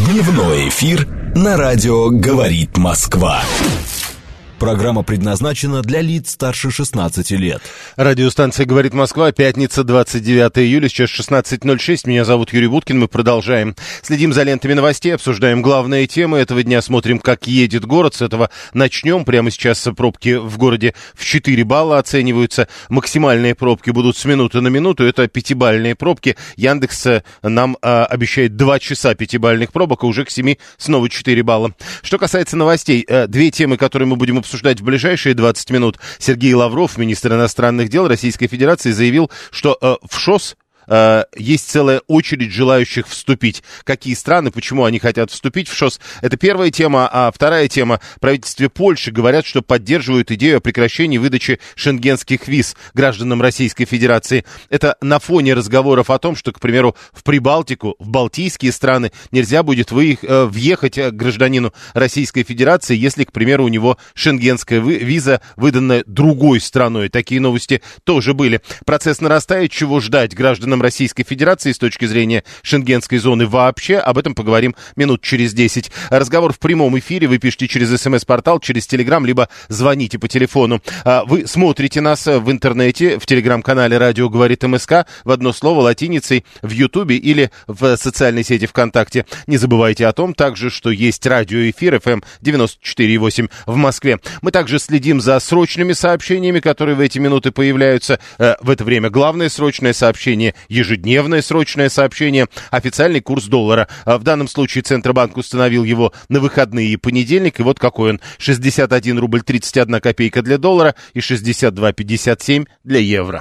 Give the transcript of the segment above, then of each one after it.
Дневной эфир на радио «Говорит Москва». Программа предназначена для лиц старше 16 лет. Радиостанция «Говорит Москва», пятница, 29 июля, сейчас 16:06. Меня зовут Юрий Буткин, мы продолжаем. Следим за лентами новостей, обсуждаем главные темы этого дня, смотрим, как едет город. С этого начнем. Прямо сейчас пробки в городе в 4 балла оцениваются. Максимальные пробки будут с минуты на минуту. Это 5-бальные пробки. Яндекс нам обещает 2 часа 5-бальных пробок, а уже к 7 снова 4 балла. Что касается новостей, 2 темы, которые мы будем обсуждать в ближайшие 20 минут. Сергей Лавров, министр иностранных дел Российской Федерации, заявил, что в ШОС есть целая очередь желающих вступить. Какие страны, почему они хотят вступить в ШОС? Это первая тема. А вторая тема. В правительстве Польши говорят, что поддерживают идею о прекращении выдачи шенгенских виз гражданам Российской Федерации. Это на фоне разговоров о том, что, к примеру, в Прибалтику, в Балтийские страны нельзя будет въехать гражданину Российской Федерации, если, к примеру, у него шенгенская виза, выданная другой страной. Такие новости тоже были. Процесс нарастает. Чего ждать гражданам Российской Федерации с точки зрения шенгенской зоны вообще? Об этом поговорим минут через 10. Разговор в прямом эфире вы пишите через СМС-портал, через Телеграм, либо звоните по телефону. Вы смотрите нас в интернете, в Телеграм-канале «Радио говорит МСК», в одно слово латиницей, в Ютубе или в социальной сети ВКонтакте. Не забывайте о том также, что есть радиоэфир FM 94,8 в Москве. Мы также следим за срочными сообщениями, которые в эти минуты появляются. В это время главное срочное сообщение – ежедневное срочное сообщение, официальный курс доллара. В данном случае Центробанк установил его на выходные и понедельник, и вот какой он: 61 рубль 31 копейка для доллара и 62,57 для евро.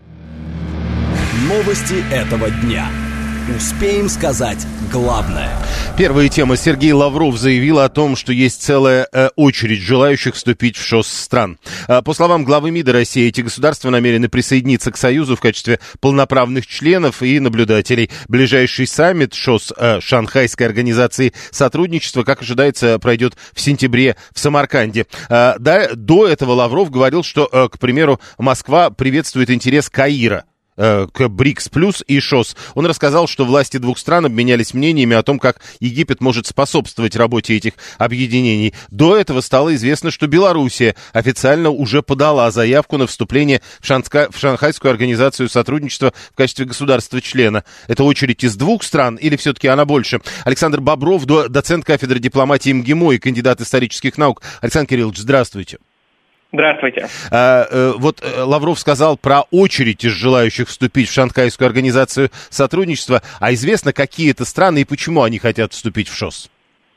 Новости этого дня. Успеем сказать главное. Первая тема. Сергей Лавров заявил о том, что есть целая очередь желающих вступить в ШОС стран. По словам главы МИДа России, эти государства намерены присоединиться к Союзу в качестве полноправных членов и наблюдателей. Ближайший саммит ШОС Шанхайской организации сотрудничества, как ожидается, пройдет в сентябре в Самарканде. До этого Лавров говорил, что, к примеру, Москва приветствует интерес Каира к БРИКС плюс и ШОС. Он рассказал, что власти двух стран обменялись мнениями о том, как Египет может способствовать работе этих объединений. До этого стало известно, что Белоруссия официально уже подала заявку на вступление в Шанхайскую организацию сотрудничества в качестве государства-члена. Это очередь из 2 стран или все-таки она больше? Александр Бобров, доцент кафедры дипломатии МГИМО и кандидат исторических наук. Александр Кириллович, здравствуйте. Здравствуйте. Вот Лавров сказал про очередь из желающих вступить в Шанхайскую организацию сотрудничества. А известно, какие это страны и почему они хотят вступить в ШОС?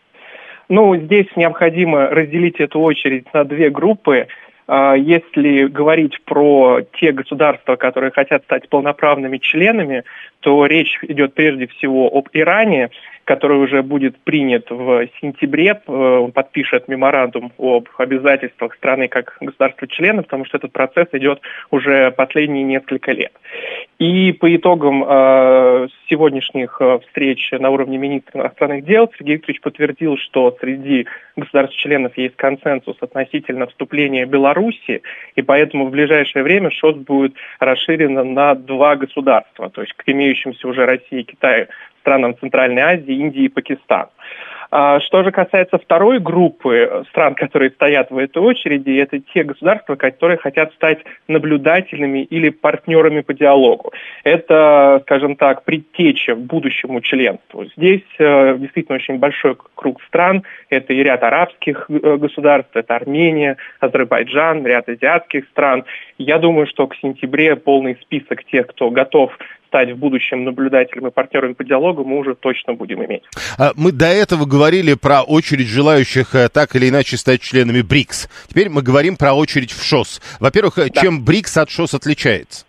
Здесь необходимо разделить эту очередь на 2 группы. Если говорить про те государства, которые хотят стать полноправными членами, то речь идет прежде всего об Иране, который уже будет принят в сентябре. Он подпишет меморандум об обязательствах страны как государства-члена, потому что этот процесс идет уже последние несколько лет. И по итогам сегодняшних встреч на уровне министра иностранных дел Сергей Викторович подтвердил, что среди государств-членов есть консенсус относительно вступления Беларуси, и поэтому в ближайшее время ШОС будет расширена на 2 государства, то есть к имеющимся уже России и Китаю странам Центральной Азии, Индии и Пакистана. Что же касается второй группы стран, которые стоят в этой очереди, это те государства, которые хотят стать наблюдательными или партнерами по диалогу. Это, скажем так, предтеча будущему членству. Здесь действительно очень большой круг стран. Это и ряд арабских государств, это Армения, Азербайджан, ряд азиатских стран. Я думаю, что к сентябре полный список тех, кто готов стать в будущем наблюдателем и партнером по диалогу, мы уже точно будем иметь. Мы до этого говорили про очередь желающих так или иначе стать членами БРИКС. Теперь мы говорим про очередь в ШОС. Во-первых, чем БРИКС от ШОС отличается?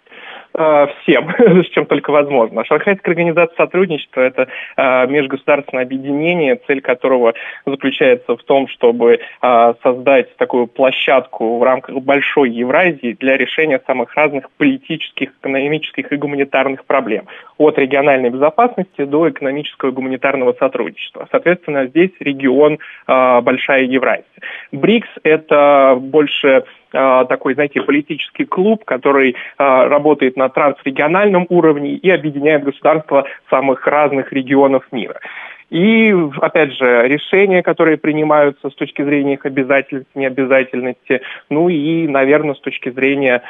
Всем, с чем только возможно. Шанхайская организация сотрудничества – это межгосударственное объединение, цель которого заключается в том, чтобы создать такую площадку в рамках большой Евразии для решения самых разных политических, экономических и гуманитарных проблем. От региональной безопасности до экономического и гуманитарного сотрудничества. Соответственно, здесь регион Большая Евразия. БРИКС – это больше такой, знаете, политический клуб, который работает на трансрегиональном уровне и объединяет государства самых разных регионов мира. И, опять же, решения, которые принимаются с точки зрения их обязательности, необязательности, ну и, наверное, с точки зрения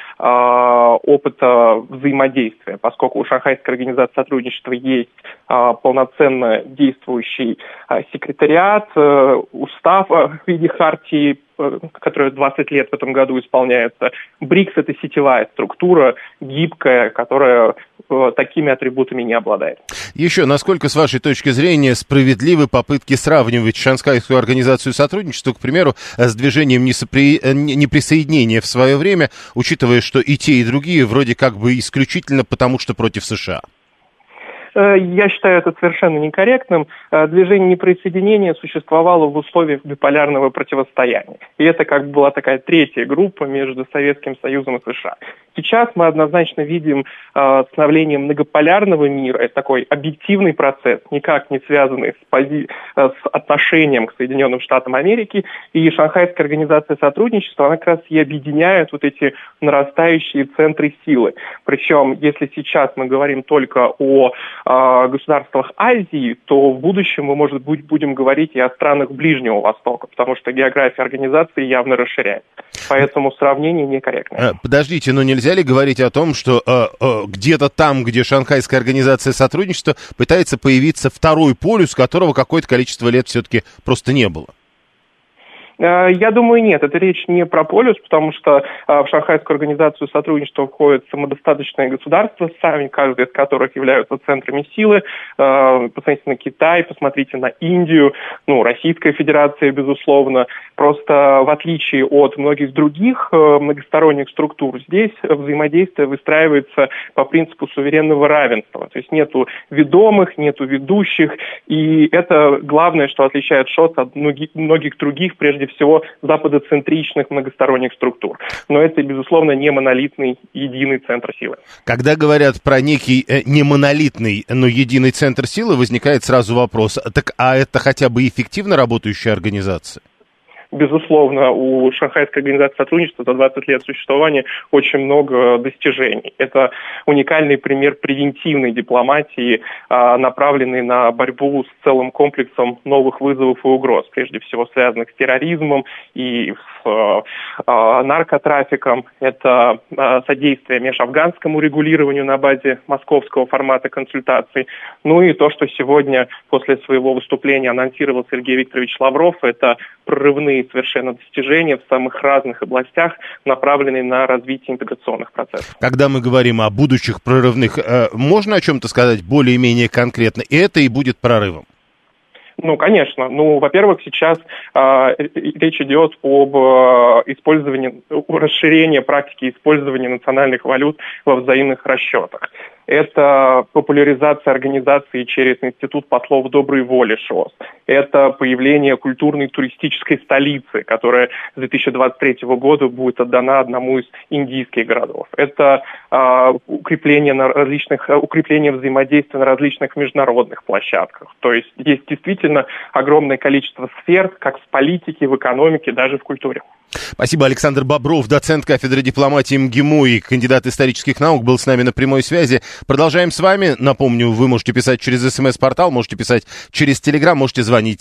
опыта взаимодействия, поскольку у Шанхайской организации сотрудничества есть полноценно действующий секретариат, устав в виде хартии, которая 20 лет в этом году исполняется. БРИКС – это сетевая структура, гибкая, которая такими атрибутами не обладает. Еще, насколько, с вашей точки зрения, справедливы попытки сравнивать Шанхайскую организацию сотрудничества, к примеру, с движением неприсоединения в свое время, учитывая, что и те, и другие вроде как бы исключительно потому, что против США? Я считаю это совершенно некорректным. Движение неприсоединения существовало в условиях биполярного противостояния. И это как бы была такая третья группа между Советским Союзом и США. Сейчас мы однозначно видим становление многополярного мира. Это такой объективный процесс, никак не связанный с отношением к Соединенным Штатам Америки. И Шанхайская организация сотрудничества, она как раз и объединяет вот эти нарастающие центры силы. Причем, если сейчас мы говорим только о государствах Азии, то в будущем мы, может быть, будем говорить и о странах Ближнего Востока, потому что география организации явно расширяется. Поэтому сравнение некорректное. Подождите, но нельзя ли говорить о том, что где-то там, где Шанхайская организация сотрудничества, пытается появиться второй полюс, которого какое-то количество лет все-таки просто не было? Я думаю, нет. Это речь не про полюс, потому что в Шанхайскую организацию сотрудничества входят самодостаточные государства, сами каждый из которых являются центрами силы. Посмотрите на Китай, посмотрите на Индию, Российская Федерация, безусловно. Просто в отличие от многих других многосторонних структур, здесь взаимодействие выстраивается по принципу суверенного равенства. То есть нету ведомых, нету ведущих, и это главное, что отличает ШОС от многих других, прежде всего, западоцентричных многосторонних структур. Но это, безусловно, не монолитный единый центр силы. Когда говорят про некий не монолитный, но единый центр силы, возникает сразу вопрос, так а это хотя бы эффективно работающая организация? Безусловно, у Шанхайской организации сотрудничества за 20 лет существования очень много достижений. Это уникальный пример превентивной дипломатии, направленной на борьбу с целым комплексом новых вызовов и угроз, прежде всего связанных с терроризмом и с наркотрафиком. Это содействие межафганскому регулированию на базе московского формата консультаций. Ну и то, что сегодня после своего выступления анонсировал Сергей Викторович Лавров, это прорывные совершенно достижения в самых разных областях, направленные на развитие интеграционных процессов. Когда мы говорим о будущих прорывных, можно о чем-то сказать более-менее конкретно? И это и будет прорывом? Конечно. Во-первых, сейчас речь идет об использовании, расширении практики использования национальных валют во взаимных расчетах. Это популяризация организации через Институт послов доброй воли ШОС. Это появление культурной туристической столицы, которая с 2023 года будет отдана одному из индийских городов. Это укрепление взаимодействия на различных международных площадках. То есть есть действительно огромное количество сфер, как в политике, в экономике, даже в культуре. Спасибо. Александр Бобров, доцент кафедры дипломатии МГИМО и кандидат исторических наук, был с нами на прямой связи. Продолжаем с вами. Напомню, вы можете писать через СМС-портал, можете писать через Телеграм, можете звонить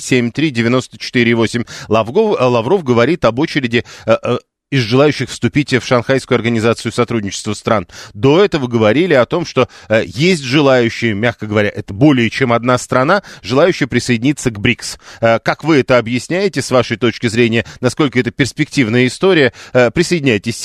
7373948. Лавров говорит об очереди из желающих вступить в Шанхайскую организацию сотрудничества стран. До этого говорили о том, что есть желающие, мягко говоря, это более чем одна страна, желающие присоединиться к БРИКС. Как вы это объясняете, с вашей точки зрения, насколько это перспективная история? Присоединяйтесь,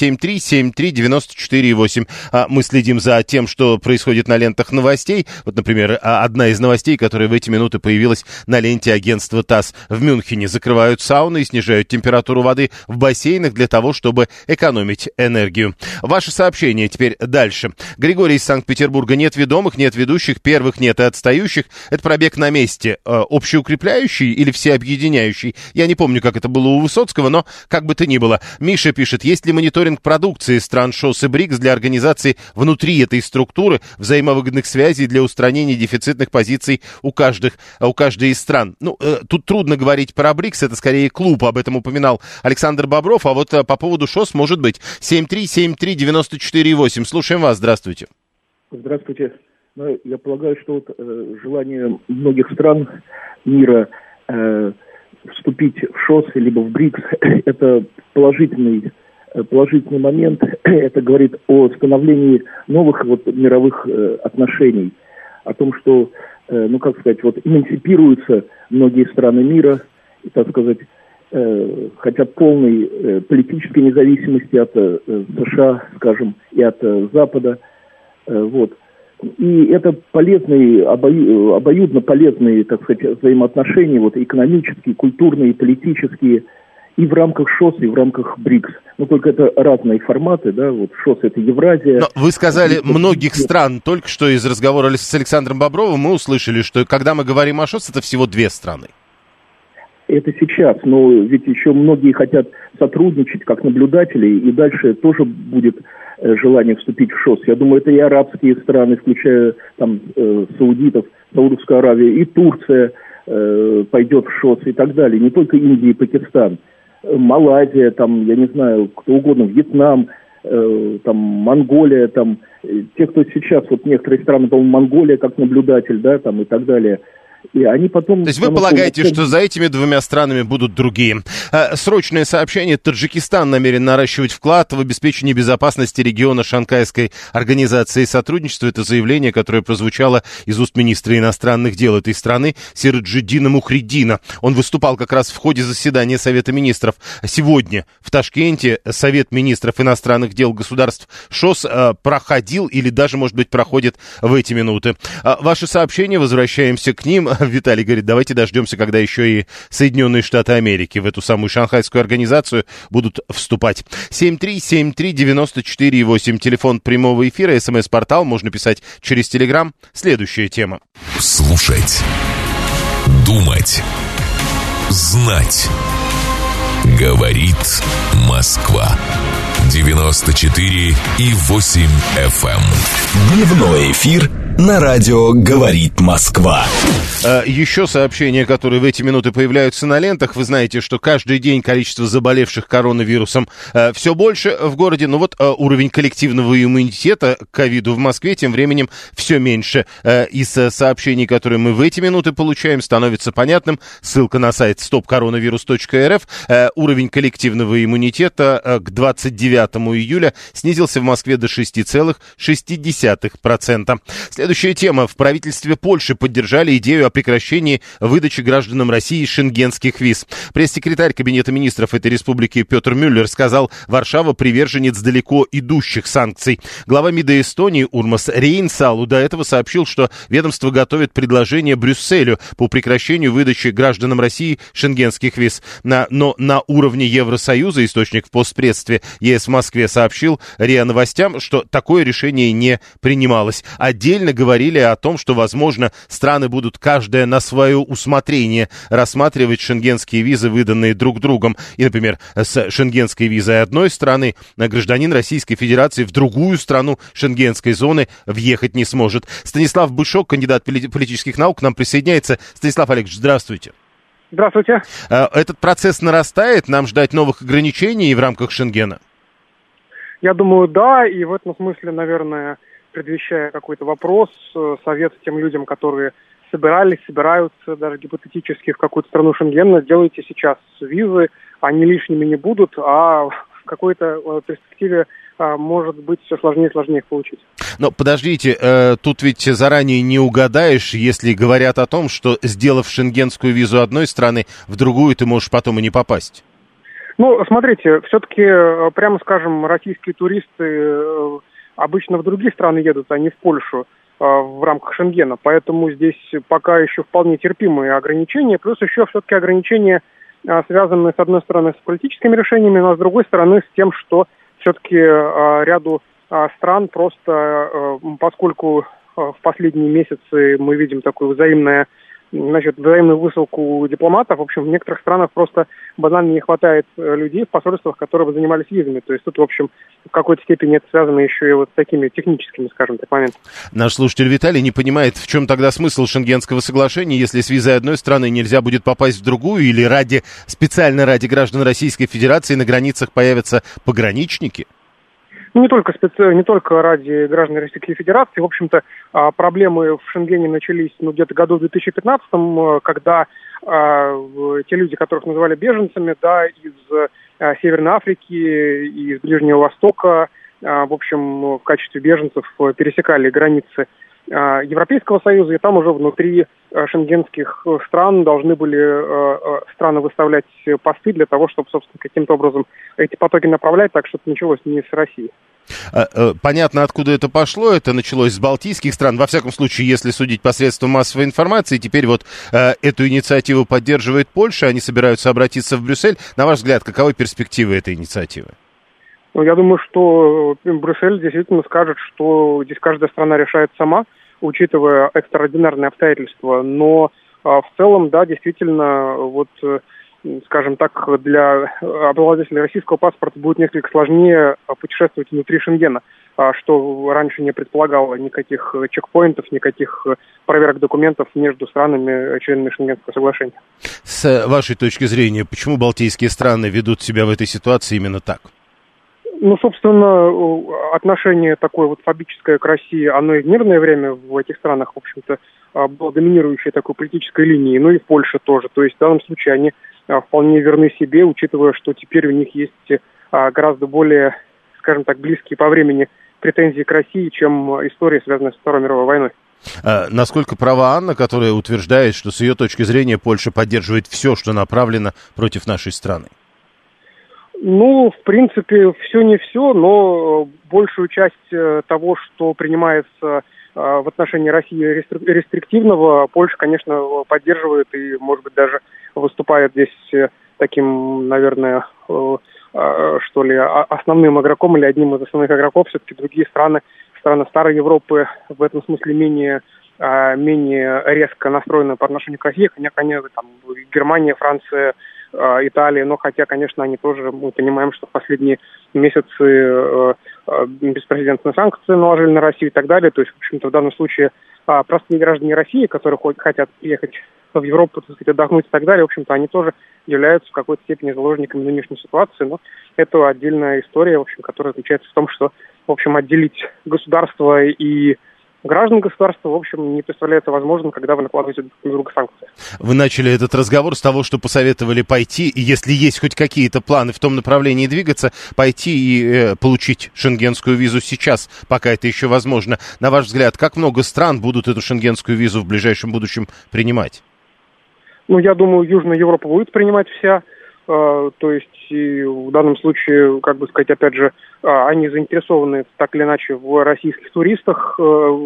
7373948. Мы следим за тем, что происходит на лентах новостей. Вот, например, одна из новостей, которая в эти минуты появилась на ленте агентства ТАСС. В Мюнхене закрывают сауны и снижают температуру воды в бассейнах для того, чтобы экономить энергию. Ваше сообщение теперь дальше. Григорий из Санкт-Петербурга. Нет ведомых, нет ведущих, первых нет и отстающих. Это пробег на месте. Общеукрепляющий или всеобъединяющий? Я не помню, как это было у Высоцкого, но как бы то ни было. Миша пишет, есть ли мониторинг продукции стран ШОС и БРИКС для организации внутри этой структуры взаимовыгодных связей для устранения дефицитных позиций у каждой из стран? Тут трудно говорить про БРИКС, это скорее клуб, об этом упоминал Александр Бобров, а вот по поводу ШОС может быть. 7373948. Слушаем вас. Здравствуйте. Здравствуйте. Но я полагаю, что вот желание многих стран мира вступить в ШОС либо в БРИКС – это положительный момент. Это говорит о становлении новых мировых отношений, о том, что, эмансипируются многие страны мира, и, так сказать, хотят полной политической независимости от США, скажем, и от Запада. И это полезные, обоюдно полезные, так сказать, взаимоотношения, экономические, культурные, политические, и в рамках ШОС, и в рамках БРИКС. Только это разные форматы, да, ШОС это Евразия. Но вы сказали многих стран, только что из разговора с Александром Бобровым мы услышали, что когда мы говорим о ШОС, это всего 2 страны. Это сейчас, но ведь еще многие хотят сотрудничать как наблюдатели, и дальше тоже будет желание вступить в ШОС. Я думаю, это и арабские страны, включая саудитов, Саудовская Аравия, и Турция пойдет в ШОС и так далее. Не только Индия и Пакистан. Малайзия, я не знаю, кто угодно, Вьетнам, Монголия, те, кто сейчас, некоторые страны, по-моему, Монголия как наблюдатель, да, и так далее. И они потом... То есть вы полагаете, что за этими 2 странами будут другие? Срочное сообщение. Таджикистан намерен наращивать вклад в обеспечение безопасности региона Шанхайской организации сотрудничества. Это заявление, которое прозвучало из уст министра иностранных дел этой страны Сираджиддина Мухриддина. Он выступал как раз в ходе заседания Совета министров. Сегодня в Ташкенте Совет министров иностранных дел государств ШОС проходил или даже, может быть, проходит в эти минуты. Ваши сообщения, возвращаемся к ним. Виталий говорит, давайте дождемся, когда еще и Соединенные Штаты Америки в эту самую шанхайскую организацию будут вступать. 7373948, телефон прямого эфира, СМС-портал, можно писать через Телеграм. Следующая тема. Слушать, думать, знать. Говорит Москва. 94,8 FM. Дневной эфир на радио «Говорит Москва». Еще сообщения, которые в эти минуты появляются на лентах. Вы знаете, что каждый день количество заболевших коронавирусом все больше в городе. Но уровень коллективного иммунитета к ковиду в Москве тем временем все меньше. Из сообщений, которые мы в эти минуты получаем, становится понятным. Ссылка на сайт stopcoronavirus.rf. Уровень коллективного иммунитета к 29 июля снизился в Москве до 6,6%. Следующая тема. В правительстве Польши поддержали идею о прекращении выдачи гражданам России шенгенских виз. Пресс-секретарь Кабинета министров этой республики Петр Мюллер сказал, Варшава приверженец далеко идущих санкций. Глава МИДа Эстонии Урмас Рейнсалу до этого сообщил, что ведомство готовит предложение Брюсселю по прекращению выдачи гражданам России шенгенских виз. Но на уровне Евросоюза, источник в постпредстве ЕС в Москве сообщил РИА Новостям, что такое решение не принималось. Отдельно говорили о том, что, возможно, страны будут каждая на свое усмотрение рассматривать шенгенские визы, выданные друг другом. И, например, с шенгенской визой одной страны гражданин Российской Федерации в другую страну шенгенской зоны въехать не сможет. Станислав Бышок, кандидат политических наук, к нам присоединяется. Станислав Олегович, здравствуйте. Здравствуйте. Этот процесс нарастает? Нам ждать новых ограничений в рамках Шенгена? Я думаю, да, и в этом смысле, наверное, предвещая какой-то вопрос, совет тем людям, которые собираются даже гипотетически в какую-то страну Шенгена, делайте сейчас визы, они лишними не будут, а в какой-то перспективе может быть все сложнее и сложнее их получить. Но подождите, тут ведь заранее не угадаешь, если говорят о том, что, сделав шенгенскую визу одной страны, в другую ты можешь потом и не попасть. Ну, смотрите, все-таки, прямо скажем, российские туристы обычно в другие страны едут, а не в Польшу в рамках Шенгена. Поэтому здесь пока еще вполне терпимые ограничения. Плюс еще все-таки ограничения, связанные, с одной стороны, с политическими решениями, но с другой стороны, с тем, что все-таки ряду стран просто, поскольку в последние месяцы мы видим такую взаимную высылку дипломатов. В общем, в некоторых странах просто банально не хватает людей в посольствах, которые бы занимались визами. То есть тут, в общем, в какой-то степени это связано еще и вот с такими техническими, скажем так, моментами. Наш слушатель Виталий не понимает, в чем тогда смысл Шенгенского соглашения, если с визой одной страны нельзя будет попасть в другую, или специально ради граждан Российской Федерации на границах появятся пограничники? Не только ради граждан Российской Федерации. В общем-то, проблемы в Шенгене начались где-то году в 2015-м, когда те люди, которых называли беженцами, из Северной Африки и из Ближнего Востока, в общем, в качестве беженцев пересекали границы Европейского Союза, и там уже внутри шенгенских стран должны были страны выставлять посты для того, чтобы, собственно, каким-то образом эти потоки направлять, так что это началось не с России. Понятно, откуда это пошло. Это началось с балтийских стран. Во всяком случае, если судить посредством массовой информации, теперь эту инициативу поддерживает Польша. Они собираются обратиться в Брюссель. На ваш взгляд, каковы перспективы этой инициативы? Я думаю, что Брюссель действительно скажет, что здесь каждая страна решает сама, учитывая экстраординарные обстоятельства. Но в целом, действительно, скажем так, для обладателей российского паспорта будет несколько сложнее путешествовать внутри Шенгена, что раньше не предполагало никаких чекпоинтов, никаких проверок документов между странами, членами Шенгенского соглашения. С вашей точки зрения, почему балтийские страны ведут себя в этой ситуации именно так? Собственно, отношение такое фобическое к России, оно и в мирное время в этих странах, в общем-то, было доминирующей такой политической линией, и в Польше тоже. То есть в данном случае они вполне верны себе, учитывая, что теперь у них есть гораздо более, скажем так, близкие по времени претензии к России, чем история, связанная с Второй мировой войной. Насколько права Анна, которая утверждает, что с ее точки зрения Польша поддерживает все, что направлено против нашей страны? В принципе, все не все, но большую часть того, что принимается в отношении России рестриктивного, Польша, конечно, поддерживает и, может быть, даже выступает здесь таким, наверное, основным игроком или одним из основных игроков. Все-таки другие страны старой Европы в этом смысле менее резко настроены по отношению к России. Конечно, Германия, Франция, Италия, но хотя, конечно, они тоже, мы понимаем, что в последние месяцы беспрецедентные санкции наложили на Россию и так далее. То есть, в общем-то, в данном случае простые граждане России, которые хотят приехать в Европу, отдохнуть и так далее, в общем-то, они тоже являются в какой-то степени заложниками нынешней ситуации. Но это отдельная история, в общем, которая заключается в том, что, в общем, отделить государство и граждан государства, в общем, не представляется возможным, когда вы накладываете друг на друга санкции. Вы начали этот разговор с того, что посоветовали пойти, и если есть хоть какие-то планы в том направлении двигаться, пойти и получить шенгенскую визу сейчас, пока это еще возможно. На ваш взгляд, как много стран будут эту шенгенскую визу в ближайшем будущем принимать? Я думаю, Южная Европа будет принимать вся. То есть и в данном случае, опять же, они заинтересованы так или иначе в российских туристах,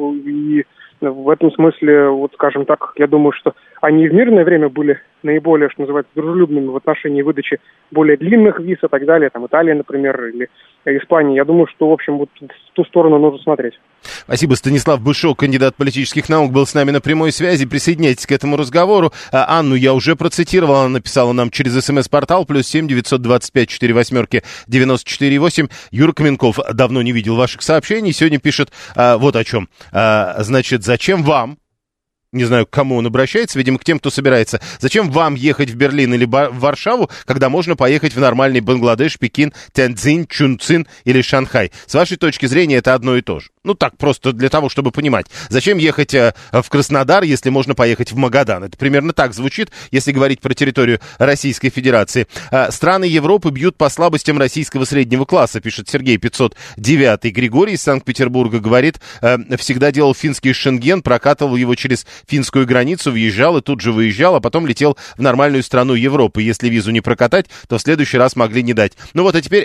и в этом смысле, скажем так, я думаю, что они в мирное время были наиболее, что называется, дружелюбными в отношении выдачи более длинных виз и так далее, Италия, например, или Испания. Я думаю, что, в общем, в ту сторону нужно смотреть. Спасибо. Станислав Бышок, кандидат политических наук, был с нами на прямой связи. Присоединяйтесь к этому разговору. Анну я уже процитировал. Она написала нам через СМС-портал +7 925 48 94 8. Юра Каменков давно не видел ваших сообщений. Сегодня пишет вот о чем. Значит, зачем вам, не знаю, к кому он обращается, видимо, к тем, кто собирается. Зачем вам ехать в Берлин или в Варшаву, когда можно поехать в нормальный Бангладеш, Пекин, Тяньцзинь, Чунцин или Шанхай? С вашей точки зрения, это одно и то же. Так, просто для того, чтобы понимать. Зачем ехать в Краснодар, если можно поехать в Магадан? Это примерно так звучит, если говорить про территорию Российской Федерации. Страны Европы бьют по слабостям российского среднего класса, пишет Сергей 509. Григорий из Санкт-Петербурга говорит, всегда делал финский Шенген, прокатывал его через финскую границу, въезжал и тут же выезжал, а потом летел в нормальную страну Европы. Если визу не прокатать, то в следующий раз могли не дать. А теперь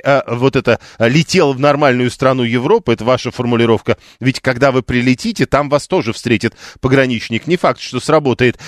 летел в нормальную страну Европы, это ваша формулировка. Ведь когда вы прилетите, там вас тоже встретит пограничник. Не факт, что сработает.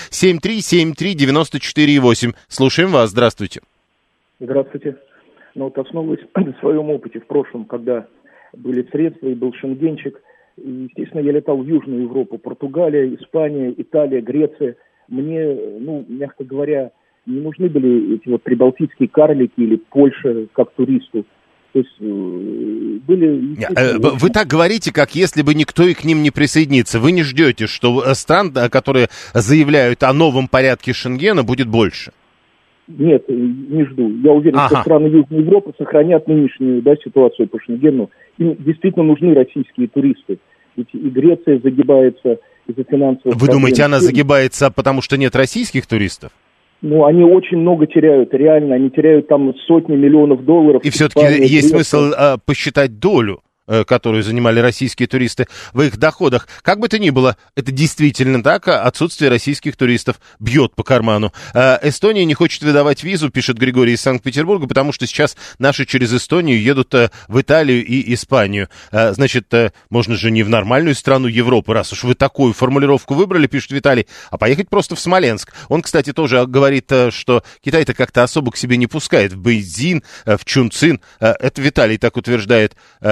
7373948. Слушаем вас. Здравствуйте. Здравствуйте. Основываясь на своем опыте в прошлом, когда были средства и был шенгенчик, и, естественно, я летал в Южную Европу, Португалия, Испания, Италия, Греция. Мне, мягко говоря, не нужны были эти прибалтийские карлики или Польша как туристу. То есть были... Вы так говорите, как если бы никто и к ним не присоединится. Вы не ждете, что стран, которые заявляют о новом порядке Шенгена, будет больше? Нет, не жду. Я уверен, что страны Южной Европы сохранят нынешнюю ситуацию по Шенгену. Им действительно нужны российские туристы. Ведь и Греция загибается из-за финансовых проблем. Вы думаете, она загибается, потому что нет российских туристов? Ну, они очень много теряют, реально. Они теряют там сотни миллионов долларов. И все-таки есть смысл посчитать долю, которую занимали российские туристы в их доходах. Как бы то ни было, это действительно так, отсутствие российских туристов бьет по карману. Эстония не хочет выдавать визу, пишет Григорий из Санкт-Петербурга, потому что сейчас наши через Эстонию едут в Италию и Испанию. Значит, можно же не в нормальную страну Европы, раз уж вы такую формулировку выбрали, пишет Виталий, а поехать просто в Смоленск. Он, кстати, тоже говорит, что Китай-то как-то особо к себе не пускает в Бейцзин, в Чунцин. Это Виталий так утверждает.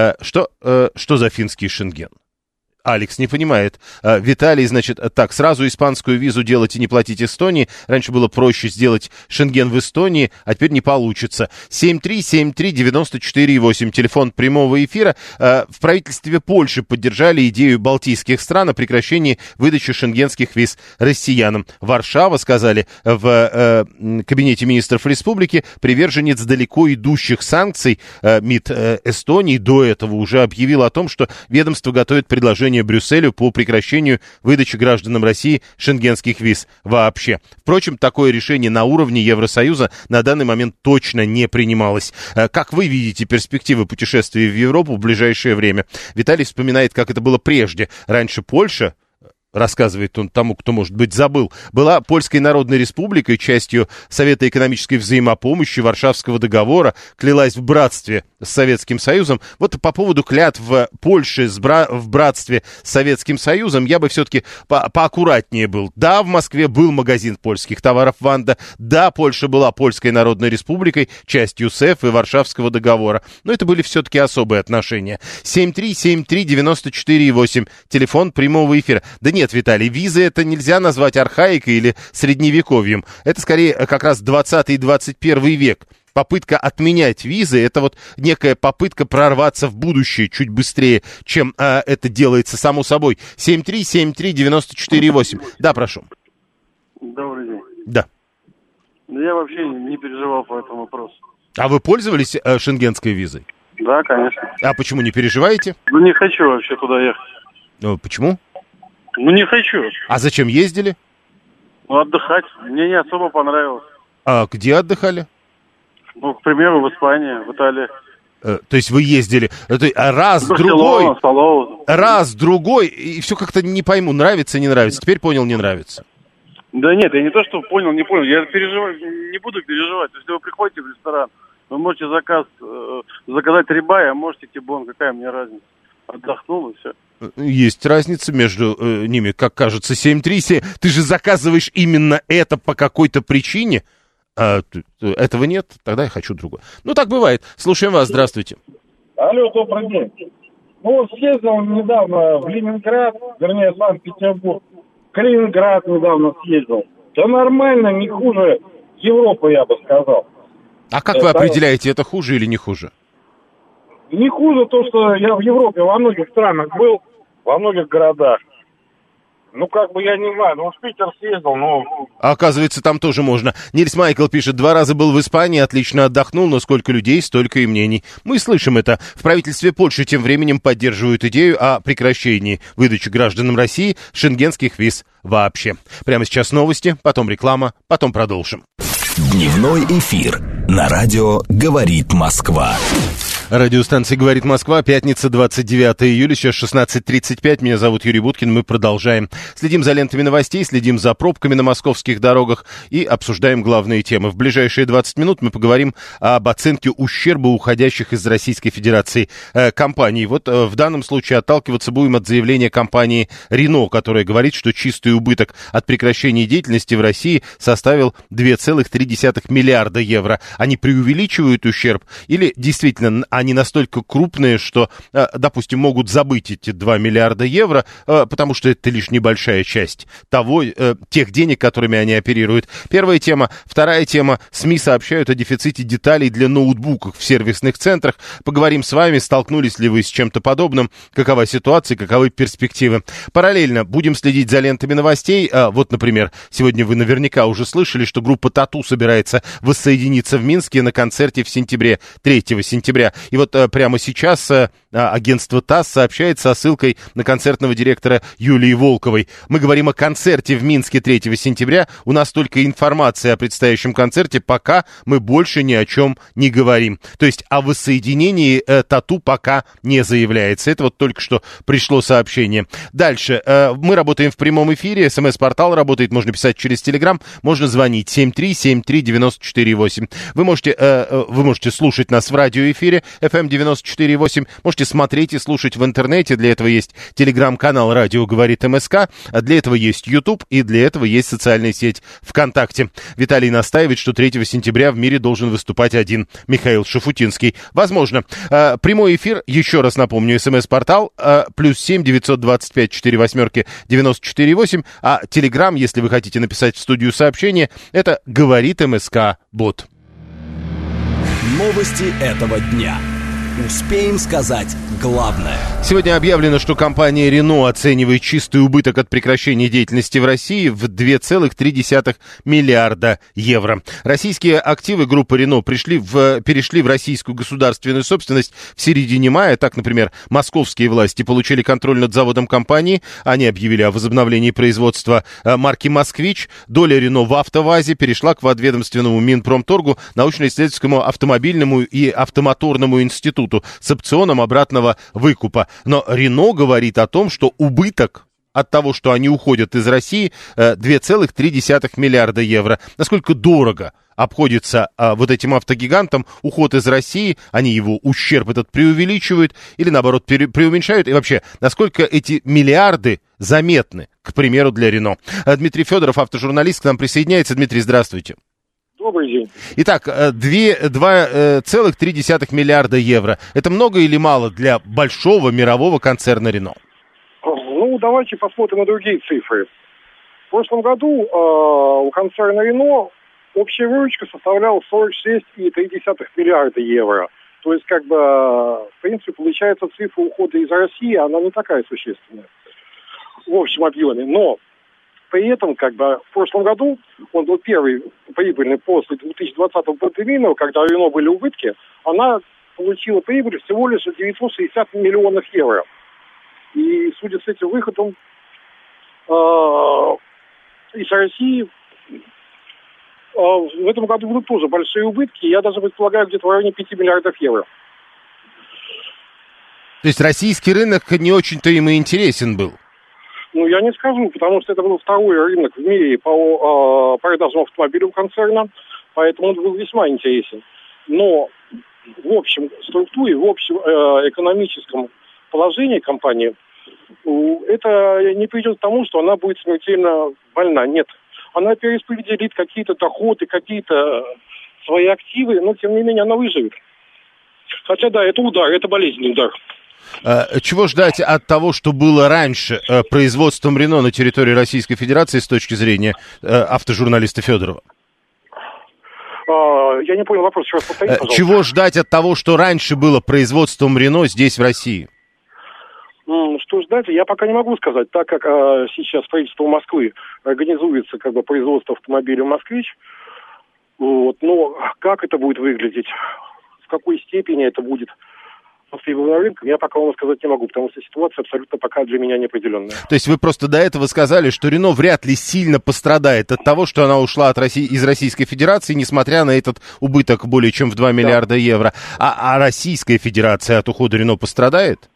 Что за финский Шенген? Алекс не понимает. Виталий, значит, так, сразу испанскую визу делать и не платить Эстонии. Раньше было проще сделать Шенген в Эстонии, а теперь не получится. 7373948, телефон прямого эфира. В правительстве Польши поддержали идею балтийских стран о прекращении выдачи шенгенских виз россиянам. Варшава, сказали в кабинете министров республики, приверженец далеко идущих санкций. МИД Эстонии до этого уже объявил о том, что ведомство готовит предложение Брюсселю по прекращению выдачи гражданам России шенгенских виз вообще. Впрочем, такое решение на уровне Евросоюза на данный момент точно не принималось. Как вы видите перспективы путешествий в Европу в ближайшее время? Виталий вспоминает, как это было прежде. Раньше Польша, рассказывает он тому, кто, может быть, забыл, была Польской Народной Республикой, частью Совета экономической взаимопомощи, Варшавского договора, клялась в братстве с Советским Союзом. Вот по поводу клятв Польши в братстве с Советским Союзом я бы все-таки поаккуратнее был. Да, в Москве был магазин польских товаров «Ванда», да, Польша была Польской Народной Республикой, частью СЭФ и Варшавского договора, но это были все-таки особые отношения. 7373948, телефон прямого эфира. Да нет, Виталий, визы это нельзя назвать архаикой или средневековьем. Это скорее как раз 20 и 21 век. Попытка отменять визы, это вот некая попытка прорваться в будущее чуть быстрее, чем это делается само собой. 7373948. Да, прошу. Добрый день. Да. Я вообще не переживал по этому вопросу. А вы пользовались шенгенской визой? Да, конечно. А почему не переживаете? Ну, не хочу вообще туда ехать. Почему? Ну, не хочу. А зачем ездили? Ну, отдыхать. Мне не особо понравилось. А где отдыхали? Ну, к примеру, в Испании, в Италии. То есть вы ездили раз, другой, и все как-то не пойму, нравится, не нравится. Теперь понял, не нравится. Да нет, я не то, что понял, не понял. Я не буду переживать. Если вы приходите в ресторан, вы можете заказать рибай, а можете тибон. Какая мне разница? Отдохнул и все. Есть разница между ними, как кажется, 7-3. Ты же заказываешь именно это по какой-то причине. Этого нет, тогда я хочу другое. Ну, так бывает. Слушаем вас, здравствуйте. Алло, добрый день. Ну, съездил недавно в Ленинград, вернее, Санкт-Петербург. Калининград недавно съездил. Да нормально, не хуже Европы, я бы сказал. А как вы определяете, это хуже или не хуже? Не хуже то, что я в Европе во многих странах был, во многих городах. Ну, как бы, я не знаю, в Питер съездил, но... А оказывается, там тоже можно. Нильс Майкл пишет, 2 раза был в Испании, отлично отдохнул, но сколько людей, столько и мнений. Мы слышим это. В правительстве Польши тем временем поддерживают идею о прекращении выдачи гражданам России шенгенских виз вообще. Прямо сейчас новости, потом реклама, потом продолжим. Дневной эфир на радио «Говорит Москва». Радиостанция «Говорит Москва», пятница, 29 июля, сейчас 16:35. Меня зовут Юрий Буткин, мы продолжаем. Следим за лентами новостей, следим за пробками на московских дорогах и обсуждаем главные темы. В ближайшие 20 минут мы поговорим об оценке ущерба уходящих из Российской Федерации компаний. Вот в данном случае отталкиваться будем от заявления компании «Рено», которая говорит, что чистый убыток от прекращения деятельности в России составил 2,3 миллиарда евро. Они преувеличивают ущерб или действительно они настолько крупные, что, допустим, могут забыть эти 2 миллиарда евро, потому что это лишь небольшая часть тех денег, которыми они оперируют. Первая тема. Вторая тема. СМИ сообщают о дефиците деталей для ноутбуков в сервисных центрах. Поговорим с вами, столкнулись ли вы с чем-то подобным, какова ситуация, каковы перспективы. Параллельно будем следить за лентами новостей. Вот, например, сегодня вы наверняка уже слышали, что группа «Тату» собирается воссоединиться в Минске на концерте в сентябре, 3 сентября. И вот прямо сейчас агентство ТАСС сообщает со ссылкой на концертного директора Юлии Волковой. Мы говорим о концерте в Минске 3 сентября. У нас только информация о предстоящем концерте, пока мы больше ни о чем не говорим. То есть о воссоединении «Тату» пока не заявляется. Это вот только что пришло сообщение. Дальше. Мы работаем в прямом эфире. СМС-портал работает. Можно писать через Телеграм. Можно звонить 7373948. Вы можете слушать нас в радиоэфире FM 94.8. Можете смотреть и слушать в интернете. Для этого есть Телеграм-канал «Радио говорит МСК». А для этого есть YouTube. И для этого есть социальная сеть ВКонтакте. Виталий настаивает, что 3 сентября в мире должен выступать один Михаил Шафутинский. Возможно. Прямой эфир, еще раз напомню, СМС-портал +7 925 48 94 8. А Телеграм, если вы хотите написать в студию сообщение, это «Говорит МСК Бот». Новости этого дня. Успеем сказать главное. Сегодня объявлено, что компания Renault оценивает чистый убыток от прекращения деятельности в России в 2,3 миллиарда евро. Российские активы группы Renault перешли в российскую государственную собственность в середине мая. Так, например, московские власти получили контроль над заводом компании. Они объявили о возобновлении производства марки «Москвич». Доля Renault в АвтоВАЗе перешла к подведомственному Минпромторгу, научно-исследовательскому автомобильному и автомоторному институту с опционом обратного выкупа. Но Renault говорит о том, что убыток от того, что они уходят из России, 2,3 миллиарда евро. Насколько дорого обходится вот этим автогигантам уход из России, они его ущерб этот преувеличивают или, наоборот, преуменьшают, и вообще, насколько эти миллиарды заметны, к примеру, для Renault. Дмитрий Федоров, автожурналист, к нам присоединяется. Дмитрий, здравствуйте. Добрый день. Итак, 2,3 миллиарда евро. Это много или мало для большого мирового концерна Renault? Ну, давайте посмотрим на другие цифры. В прошлом году у концерна Renault общая выручка составляла 46,3 миллиарда евро. То есть, в принципе, получается, цифра ухода из России, она не такая существенная в общем объеме. Но при этом, в прошлом году он был первый прибыльный после 2020 года, когда у Renault были убытки, она получила прибыль всего лишь 960 миллионов евро. И, судя с этим выходом из России, в этом году будут тоже большие убытки. Я даже предполагаю, где-то в районе 5 миллиардов евро. То есть российский рынок не очень-то им и интересен был? Ну, я не скажу, потому что это был второй рынок в мире по продажам автомобилей концерна, поэтому он был весьма интересен. Но в общем структуре, в общем экономическом положении компании это не приведет к тому, что она будет смертельно больна. Нет. Она перераспределит какие-то доходы, какие-то свои активы, но тем не менее она выживет. Хотя да, это удар, это болезненный удар. Чего ждать от того, что было раньше производством Renault на территории Российской Федерации с точки зрения автожурналиста Федорова? Я не понял вопрос, еще раз повторите, пожалуйста. Чего ждать от того, что раньше было производством Renault здесь, в России? Что ждать, я пока не могу сказать, так как сейчас правительство Москвы организуется производство автомобилей «Москвич». Вот, но как это будет выглядеть, в какой степени это будет востребовано рынком, я пока вам сказать не могу, потому что ситуация абсолютно пока для меня неопределенная. То есть вы просто до этого сказали, что Renault вряд ли сильно пострадает от того, что она ушла из Российской Федерации, несмотря на этот убыток более чем в 2 миллиарда евро. А Российская Федерация от ухода Renault пострадает?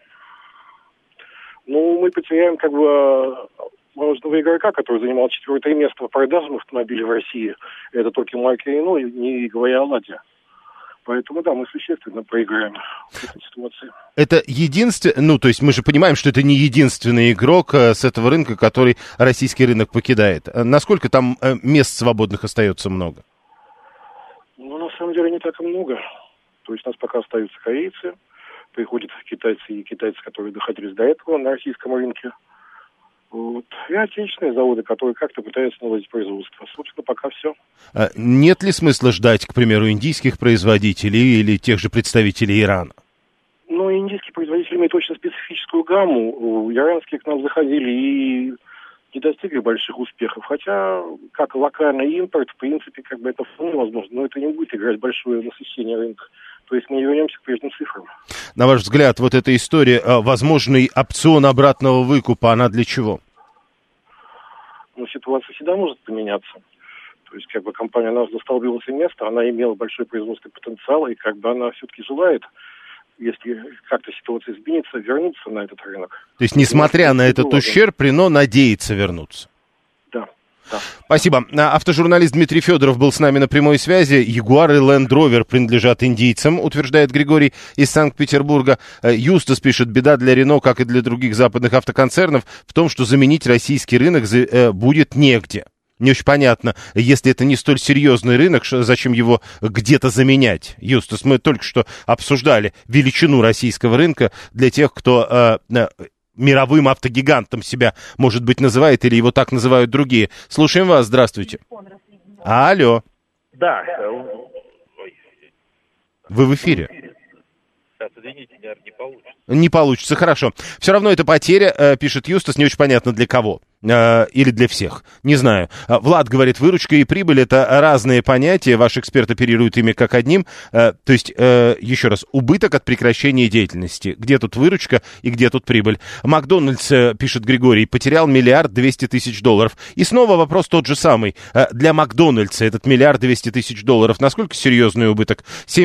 Ну, мы потеряем важного игрока, который занимал 4-е место по продажам автомобилей в России. Это только марки Renault, не говоря о Ладе. Поэтому, да, мы существенно проиграем в этой ситуации. Это единственный, то есть мы же понимаем, что это не единственный игрок с этого рынка, который российский рынок покидает. Насколько там мест свободных остается много? Ну, на самом деле, не так и много. То есть у нас пока остаются корейцы, приходят китайцы и китайцы, которые доходились до этого на российском рынке. Вот. И отечественные заводы, которые как-то пытаются наладить производство. Собственно, пока все. Нет ли смысла ждать, к примеру, индийских производителей или тех же представителей Ирана? Ну, индийские производители имеют очень специфическую гамму. Иранские к нам заходили и не достигли больших успехов. Хотя, как локальный импорт, в принципе, как бы это вполне возможно. Но это не будет играть большое насыщение рынка. То есть мы не вернемся к прежним цифрам. На ваш взгляд, вот эта история, возможный опцион обратного выкупа, она для чего? Ну, ситуация всегда может поменяться. То есть, как бы компания нас застолбила себе место, она имела большой производственный потенциал, и как бы она все-таки желает, если как-то ситуация изменится, вернуться на этот рынок. То есть, несмотря на этот ущерб, Рено надеется вернуться? Да. Да. Спасибо. Автожурналист Дмитрий Федоров был с нами на прямой связи. Ягуар и Land Rover принадлежат индийцам, утверждает Григорий из Санкт-Петербурга. Юстас пишет: беда для Рено, как и для других западных автоконцернов, в том, что заменить российский рынок будет негде. Не очень понятно, если это не столь серьезный рынок, зачем его где-то заменять. Юстас, мы только что обсуждали величину российского рынка для тех, кто мировым автогигантом себя, может быть, называет, или его так называют другие. Слушаем вас, здравствуйте. Алло. Да. Вы в эфире. Сейчас, извините, наверное, не получится. Не получится, хорошо. Все равно это потеря, пишет Юстас, не очень понятно для кого. Или для всех, не знаю. Влад говорит, выручка и прибыль — это разные понятия, ваш эксперт оперирует ими как одним. То есть, еще раз, убыток от прекращения деятельности. Где тут выручка и где тут прибыль? Макдональдс, пишет Григорий, потерял $1 200 000 000. И снова вопрос тот же самый. Для Макдональдса этот $1 200 000 насколько серьезный убыток?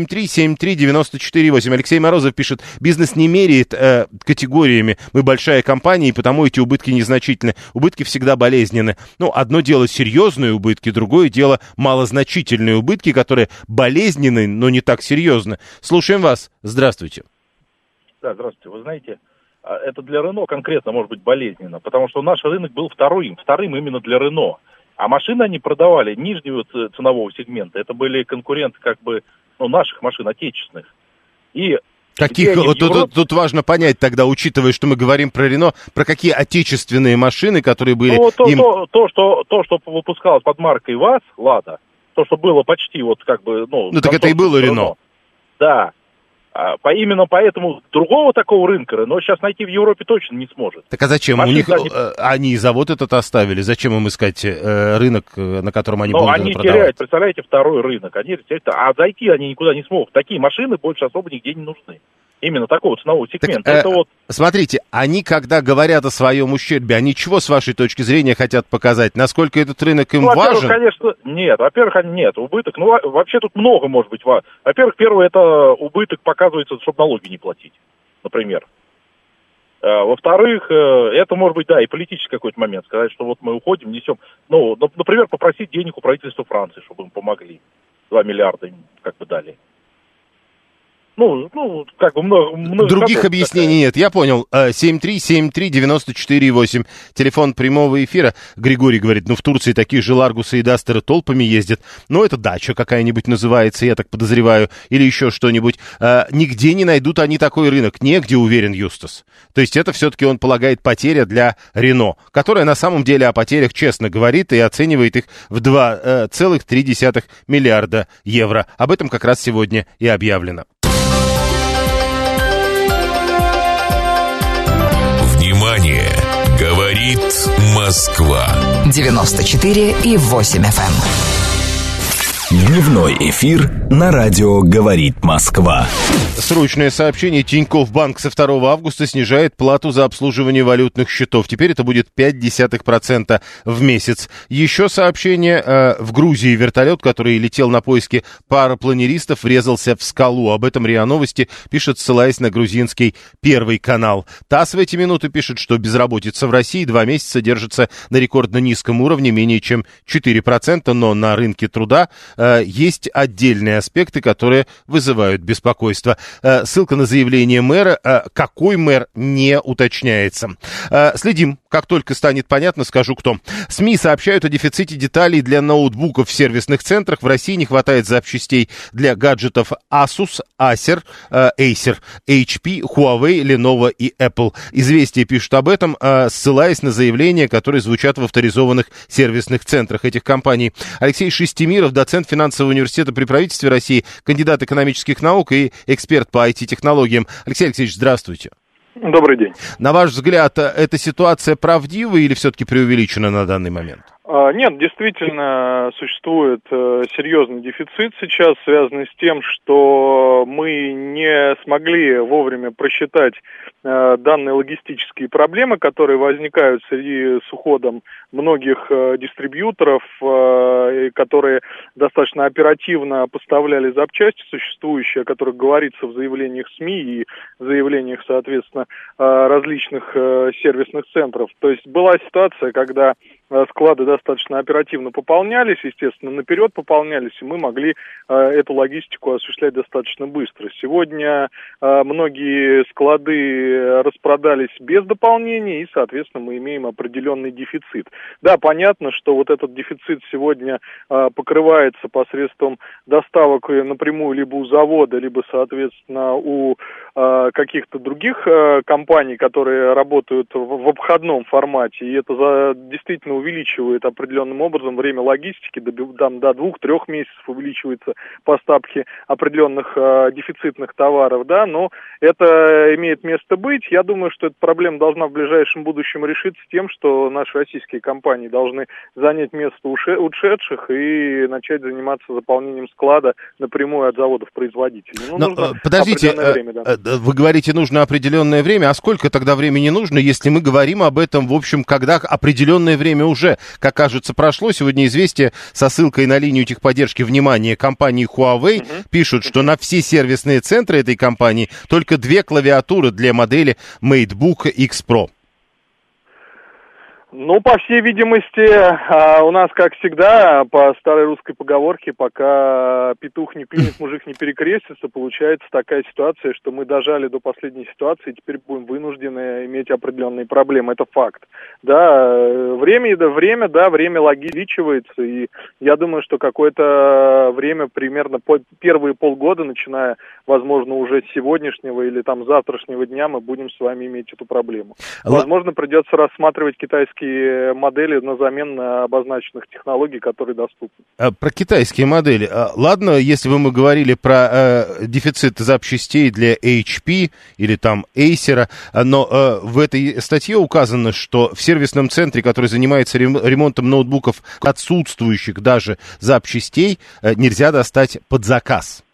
7373948. Алексей Морозов пишет, бизнес не меряет категориями. Мы большая компания, и потому эти убытки незначительны. Убытки всегда болезненны. Ну, одно дело серьезные убытки, другое дело малозначительные убытки, которые болезненны, но не так серьезны. Слушаем вас. Здравствуйте. Да, здравствуйте. Вы знаете, это для Рено конкретно может быть болезненно, потому что наш рынок был вторым именно для Рено. А машины они продавали нижнего ценового сегмента. Это были конкуренты как бы, наших машин, отечественных. И каких, тут важно понять тогда, учитывая, что мы говорим про Рено, про какие отечественные машины, которые были... То, что выпускалось под маркой ВАЗ, Лада, то, что было почти вот как бы... так это и было Рено. Да. Именно поэтому другого такого рынка Рено сейчас найти в Европе точно не сможет. Так а зачем? Они завод этот оставили. Зачем им искать рынок, на котором они будут они продавать? Теряют, представляете, второй рынок. Они теряют, а зайти они никуда не смогут. Такие машины больше особо нигде не нужны. Именно такого ценового сегмента. Смотрите, они, когда говорят о своем ущербе, они чего, с вашей точки зрения, хотят показать? Насколько этот рынок им важен? Конечно, нет. Во-первых, нет. Убыток, вообще тут много может быть. Во-первых, первое, это убыток показывается, чтобы налоги не платить, например. Во-вторых, это может быть, и политический какой-то момент. Сказать, что вот мы уходим, несем. Например, попросить денег у правительства Франции, чтобы им помогли. 2 миллиарда им как бы дали. Как бы много других объяснений нет, я понял. 7373948, телефон прямого эфира. Григорий говорит, в Турции такие же Ларгусы и Дастеры толпами ездят. Это дача какая-нибудь называется, я так подозреваю, или еще что-нибудь. Нигде не найдут они такой рынок, негде, уверен Юстас. То есть это все-таки, он полагает, потеря для Рено, которая на самом деле о потерях честно говорит и оценивает их в 2,3 миллиарда евро. Об этом как раз сегодня и объявлено. Внимание! Говорит Москва. 94,8 FM. Дневной эфир на радио «Говорит Москва». Срочное сообщение. Тинькофф Банк со 2 августа снижает плату за обслуживание валютных счетов. Теперь это будет 0,5% в месяц. Еще сообщение. В Грузии вертолет, который летел на поиски парапланеристов, врезался в скалу. Об этом РИА Новости пишет, ссылаясь на грузинский Первый канал. ТАСС в эти минуты пишет, что безработица в России 2 месяца держится на рекордно низком уровне, менее чем 4%, но на рынке труда есть отдельные аспекты, которые вызывают беспокойство. Ссылка на заявление мэра. Какой мэр, не уточняется. Следим. Как только станет понятно, скажу кто. СМИ сообщают о дефиците деталей для ноутбуков в сервисных центрах. В России не хватает запчастей для гаджетов Asus, Acer, HP, Huawei, Lenovo и Apple. «Известия» пишут об этом, ссылаясь на заявления, которые звучат в авторизованных сервисных центрах этих компаний. Алексей Шестимиров, доцент финансового университета при правительстве России, кандидат экономических наук и эксперт по IT-технологиям. Алексей Алексеевич, здравствуйте. Добрый день. На ваш взгляд, эта ситуация правдива или все-таки преувеличена на данный момент? Нет, действительно существует серьезный дефицит сейчас, связанный с тем, что мы не смогли вовремя просчитать данные логистические проблемы, которые возникают с уходом многих дистрибьюторов, которые достаточно оперативно поставляли запчасти существующие, о которых говорится в заявлениях СМИ и заявлениях, соответственно, различных сервисных центров. То есть была ситуация, когда склады достаточно оперативно пополнялись, естественно, наперед пополнялись, и мы могли эту логистику осуществлять достаточно быстро. Сегодня многие склады распродались без дополнения, и, соответственно, мы имеем определенный дефицит. Да, понятно, что вот этот дефицит сегодня покрывается посредством доставок напрямую либо у завода, либо, соответственно, у каких-то других компаний, которые работают в обходном формате, и это действительно увеличивает определенным образом время логистики, до 2-3 месяцев увеличиваются поставки определенных дефицитных товаров, да, но это имеет место быть. Я думаю, что эта проблема должна в ближайшем будущем решиться тем, что наши российские компании должны занять место ушедших и начать заниматься заполнением склада напрямую от заводов-производителей. Подождите, время, да. Вы говорите, нужно определенное время, а сколько тогда времени нужно, если мы говорим об этом, в общем, когда определенное время уже, как кажется, прошло? Сегодня «Известия» со ссылкой на линию техподдержки внимания компании Huawei пишут, что на все сервисные центры этой компании только 2 клавиатуры для модели MateBook X Pro. Ну, по всей видимости, у нас, как всегда, по старой русской поговорке, пока петух не клюнет, мужик не перекрестится, получается такая ситуация, что мы дожали до последней ситуации, и теперь будем вынуждены иметь определенные проблемы. Это факт. Да, время увеличивается, и я думаю, что какое-то время, примерно первые полгода, начиная, возможно, уже с сегодняшнего или там завтрашнего дня, мы будем с вами иметь эту проблему. Возможно, придется рассматривать китайские модели на замену обозначенных технологий, которые доступны. Про китайские модели. Ладно, если бы мы говорили про дефицит запчастей для HP или там Acer, но в этой статье указано, что в сервисном центре, который занимается ремонтом ноутбуков, отсутствующих даже запчастей, нельзя достать под заказ.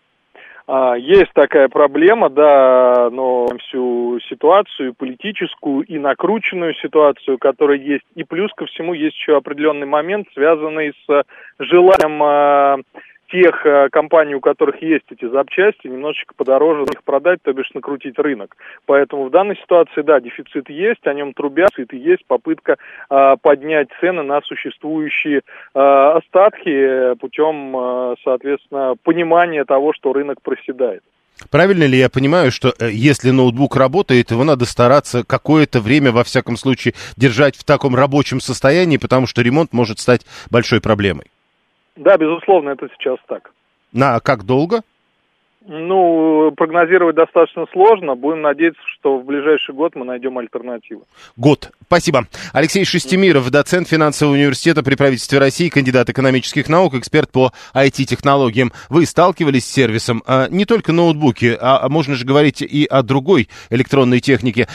Есть такая проблема, да, но всю ситуацию, политическую и накрученную ситуацию, которая есть, и плюс ко всему есть еще определенный момент, связанный с желанием тех компаний, у которых есть эти запчасти, немножечко подороже их продать, то бишь накрутить рынок. Поэтому в данной ситуации, да, дефицит есть, о нем трубят, и есть попытка поднять цены на существующие остатки путем, соответственно, понимания того, что рынок проседает. Правильно ли я понимаю, что если ноутбук работает, его надо стараться какое-то время, во всяком случае, держать в таком рабочем состоянии, потому что ремонт может стать большой проблемой? Да, безусловно, это сейчас так. На как долго? Ну, прогнозировать достаточно сложно. Будем надеяться, что в ближайший год мы найдем альтернативу. Год. Спасибо. Алексей Шестимиров, доцент финансового университета при правительстве России, кандидат экономических наук, эксперт по IT-технологиям. Вы сталкивались с сервисом не только ноутбуки, а можно же говорить и о другой электронной технике.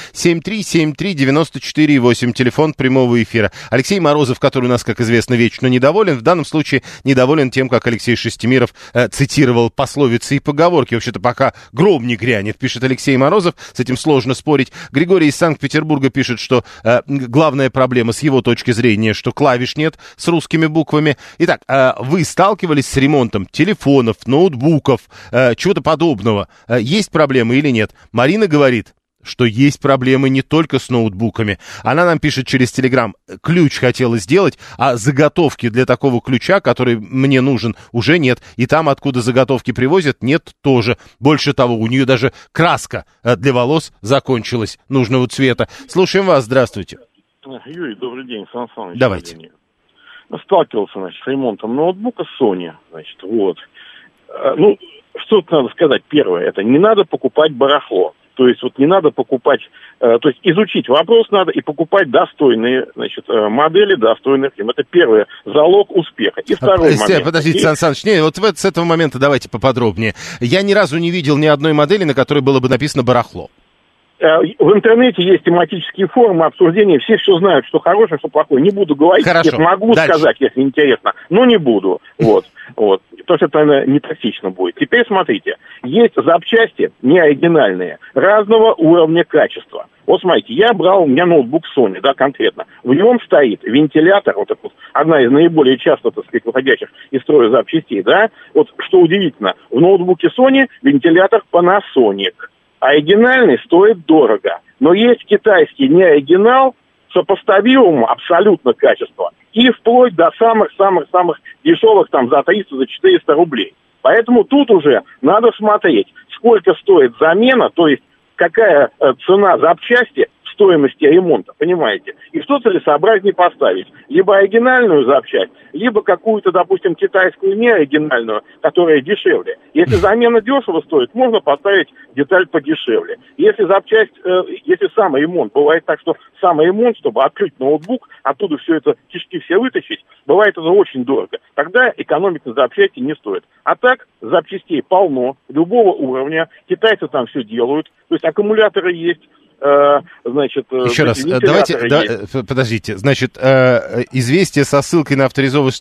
7373948, телефон прямого эфира. Алексей Морозов, который у нас, как известно, вечно недоволен, в данном случае недоволен тем, как Алексей Шестимиров цитировал пословицы и поговорки. Вообще-то пока гром не грянет, пишет Алексей Морозов, с этим сложно спорить. Григорий из Санкт-Петербурга пишет, что главная проблема с его точки зрения, что клавиш нет с русскими буквами. Итак, вы сталкивались с ремонтом телефонов, ноутбуков, чего-то подобного? Есть проблемы или нет? Марина говорит, что есть проблемы не только с ноутбуками. Она нам пишет через Telegram: ключ хотела сделать, а заготовки для такого ключа, который мне нужен, уже нет. И там, откуда заготовки привозят, нет тоже. Больше того, у нее даже краска для волос закончилась нужного цвета. Слушаем вас, здравствуйте. Юрий, добрый день, Сан Саныч. Давайте. Сталкивался, значит, с ремонтом ноутбука Sony, значит, вот. Ну, что тут надо сказать? Первое, это не надо покупать барахло. То есть вот не надо покупать, то есть изучить вопрос надо и покупать достойные, значит, модели, достойных им. Это первое, залог успеха. И второй момент. Подождите, Сан Саныч, вот с этого момента давайте поподробнее. Я ни разу не видел ни одной модели, на которой было бы написано барахло. В интернете есть тематические форумы обсуждения, все знают, что хорошее, что плохое. Не буду говорить, Хорошо. Могу Дальше сказать, если интересно, но не буду. Вот. Потому что это, наверное, не токсично будет. Теперь смотрите, есть запчасти неоригинальные, разного уровня качества. Вот смотрите, у меня ноутбук Sony, да, конкретно. В нем стоит вентилятор, вот это вот одна из наиболее часто, так сказать, выходящих из строя запчастей, да. Вот что удивительно, в ноутбуке Sony вентилятор Panasonic. Оригинальный стоит дорого, но есть китайский неоригинал, сопоставимого абсолютно качества, и вплоть до самых-самых-самых дешевых, там, за 300, за 400 рублей. Поэтому тут уже надо смотреть, сколько стоит замена, то есть какая цена запчасти в стоимости ремонта, понимаете? И что целесообразнее поставить? Либо оригинальную запчасть, либо какую-то, допустим, китайскую неоригинальную, которая дешевле. Если замена дешево стоит, можно поставить деталь подешевле. Если запчасть, если сам ремонт, бывает так, что сам ремонт, чтобы открыть ноутбук, оттуда все это, кишки все вытащить, бывает это очень дорого. Тогда экономить на запчасти не стоит. А так, запчастей полно, любого уровня, китайцы там все делают, то есть аккумуляторы есть. Значит, еще раз, подождите, значит, известия со ссылкой на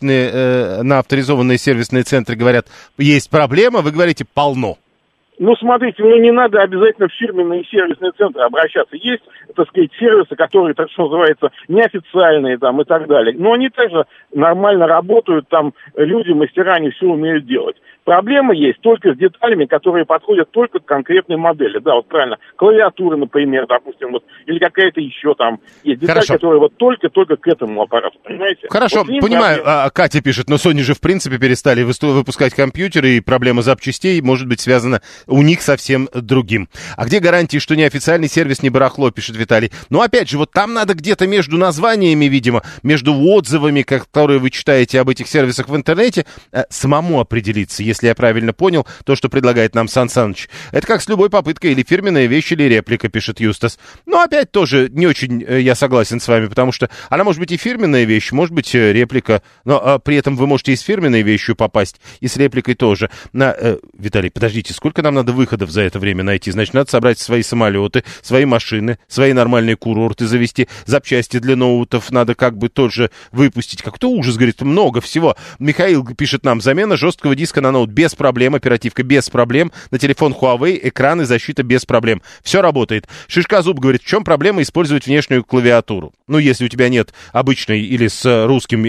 авторизованные сервисные центры говорят, есть проблема, вы говорите, полно. Ну, смотрите, не надо обязательно в фирменные сервисные центры обращаться. Есть, так сказать, сервисы, которые, так что называется, неофициальные там и так далее. Но они также нормально работают, там люди, мастера, они все умеют делать. Проблема есть только с деталями, которые подходят только к конкретной модели. Да, вот правильно. Клавиатура, например, допустим, вот, или какая-то еще там есть деталь, которая вот только к этому аппарату, понимаете? Хорошо, вот понимаю. Катя пишет, но Sony же в принципе перестали выпускать компьютеры, и проблема запчастей может быть связана у них совсем другим. А где гарантии, что неофициальный сервис не барахло, пишет Виталий? Ну, опять же, вот там надо где-то между названиями, видимо, между отзывами, которые вы читаете об этих сервисах в интернете, самому определиться, если я правильно понял то, что предлагает нам Сан Саныч. Это как с любой попыткой, или фирменная вещь, или реплика, пишет Юстас. Но опять тоже не очень я согласен с вами, потому что она может быть и фирменная вещь, может быть реплика, но при этом вы можете и с фирменной вещью попасть, и с репликой тоже. Виталий, подождите, сколько нам надо выходов за это время найти? Значит, надо собрать свои самолеты, свои машины, свои нормальные курорты завести, запчасти для ноутов надо как бы тоже выпустить. Как-то ужас, говорит, много всего. Михаил пишет нам, замена жесткого диска на ноут без проблем, оперативка без проблем, на телефон Huawei, экран и защита без проблем. Все работает. Шишкозуб говорит, в чем проблема использовать внешнюю клавиатуру? Ну, если у тебя нет обычной или с русским...